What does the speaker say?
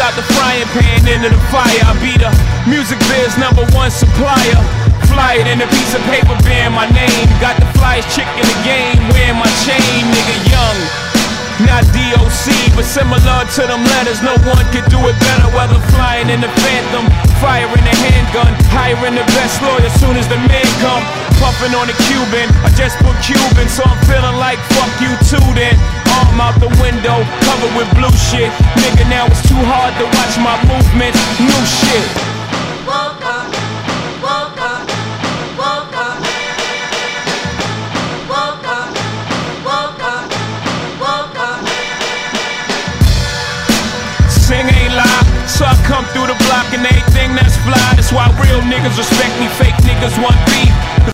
out the frying pan into the fire. I be the music biz #1 supplier. Fly it in a piece of paper bearing my name. Got the flyest chick in the game wearing my chain. Nigga young, not DOC, but similar to them letters. No one could do it better. Whether flying in the Phantom, firing a handgun, hiring the best lawyer soon as the man come. Puffing on a Cuban, I just put Cuban, so I'm feeling like fuck you too then. Arm out the window, covered with blue shit. Nigga, now it's too hard to watch my movements. New shit. Woke up, woke up, woke up, woke up, woke up, woke up. Sing ain't lie, so I come through the block and everything that's fly. That's why real niggas respect me, fake niggas want beef.